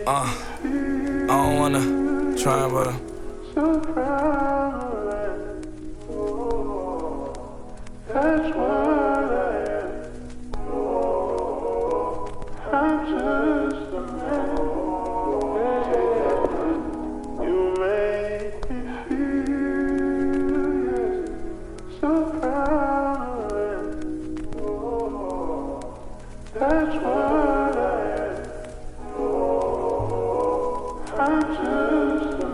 I don't wanna try, but so proud of it. Oh, that's what I am. Oh, I'm just a man. You make me feel, yes, so proud of it. Oh, that's what I am. Oh, I'm just a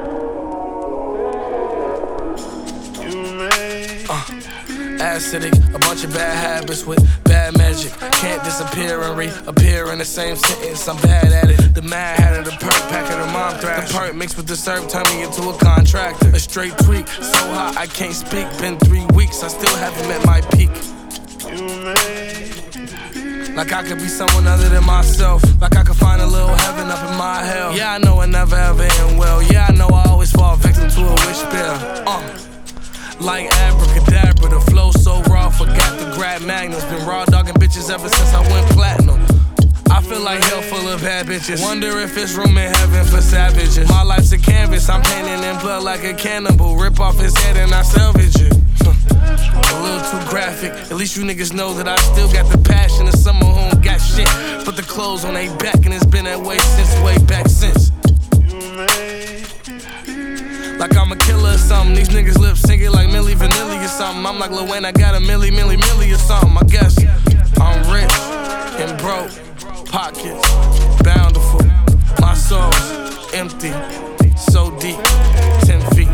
man. You make acidic, a bunch of bad habits with bad magic. Can't disappear and reappear in the same sentence. I'm bad at it. The mad hat of the perk, pack of the mom thrash. The perk mixed with the serve turned me into a contractor. A straight tweak, so hot I can't speak. Been 3 weeks, I still haven't met my peak. You make me feel Like I could be someone other than myself. Like I could find a little heaven up in my hell. Yeah, I know it never ever end well. Yeah, I know I always fall victim to a wish spell. Like abracadabra, the flow so raw, forgot to grab magnums. Been raw dogging bitches ever since I went platinum. I feel like hell full of bad bitches. Wonder if it's room in heaven for savages. My life's a canvas, I'm painting in blood like a cannibal. Rip off his head and I salvage it. A little too graphic. At least you niggas know that I still got the passion of someone who don't got shit. Put the clothes on they back and it's been that way since way back since. you make me feel Like I'm a killer or something. These niggas lip syncing like Milli Vanilli or something. I'm like Lil Wayne, I got a milli or something. I guess I'm rich and broke, pockets bountiful. My soul's empty, so deep, 10 feet.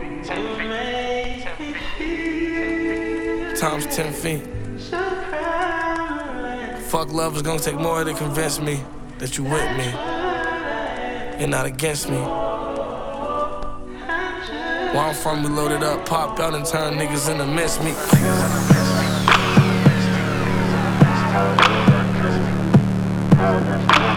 Times 10 feet. Fuck love is gonna take more to convince me that you with me and not against me. Where I'm from, we loaded up, popped out, and turned niggas into mincemeat. how